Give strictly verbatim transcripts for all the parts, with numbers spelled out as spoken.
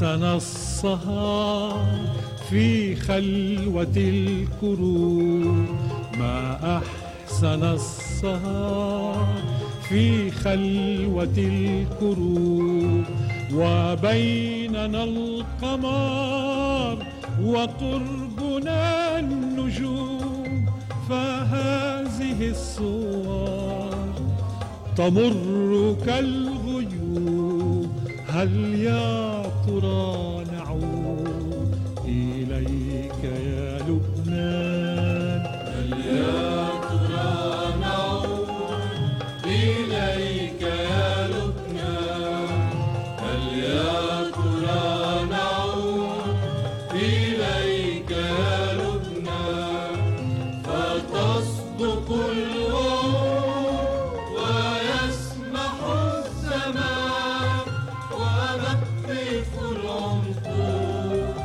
أحسن السهر في خلوة الكروب، ما أحسن السهر في خلوة الكروب، وبيننا القمر وقربنا النجوم، فهذه الصور تمر كالغيوم. هل يا ترى نعود إليك يا لبنان؟ هل يا ترى نعود إليك يا لبنان؟ هل يا ترى نعود إليك يا لبنان؟ فتصدق الوعود ويسمح الزمان ونقطف العنقود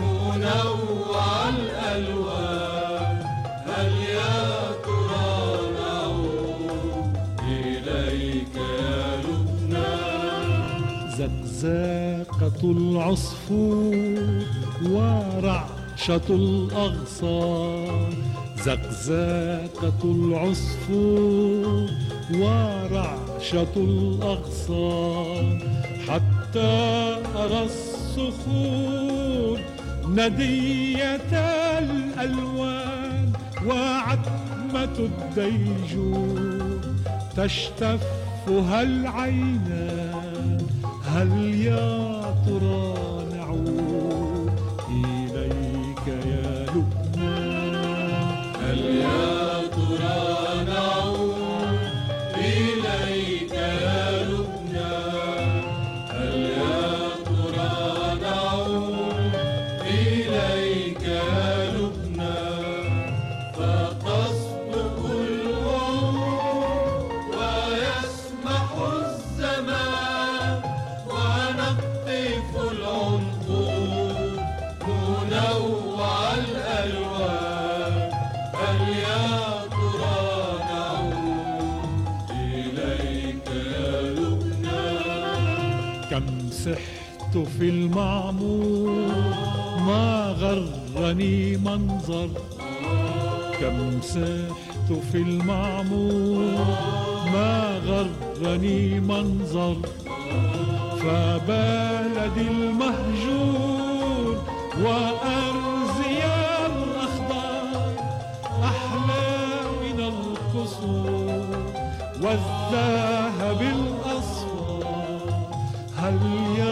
منوع الألوان. هل يا ترى نعود إليك يا لبنان؟ زقزاقة العصفور ورعشة الأغصان، زقزاقة العصفور ورعشة الأغصان، حتى أرى الصخور ندية الألوان، وعتمة الديجور تشتفها العينان. هل يا ترى نعود إليك يا لبنان؟ هل يا ترى نعود إليك يا لبنان؟ هل يا ترى نعود إليك يا لبنان؟ فتصدق الوعود ويسمح الزمان ونقطف العنقود منوع الألوان. هل يا ترى نعود إليك يا لبنان؟ كم سحت في المعمور ما غرني منظر، كم سحت في المعمور ما غرني منظر، فبلدي المهجور وأرزيا الأخضر أحلى من القصور والذهب الأصفر. هل يا